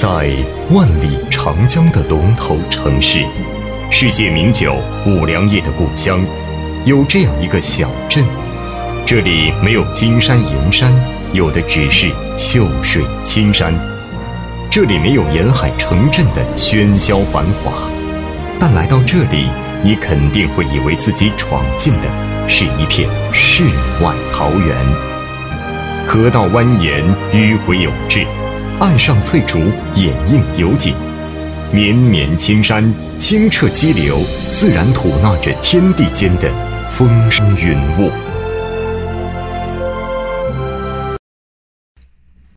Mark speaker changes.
Speaker 1: 在万里长江的龙头城市，世界名酒五粮液的故乡，有这样一个小镇。这里没有金山银山，有的只是秀水青山。这里没有沿海城镇的喧嚣繁华，但来到这里，你肯定会以为自己闯进的是一片世外桃源。河道蜿蜒，迂回有致，岸上翠竹，掩映有景。绵绵青山，清澈激流，自然吐纳着天地间的风声云雾。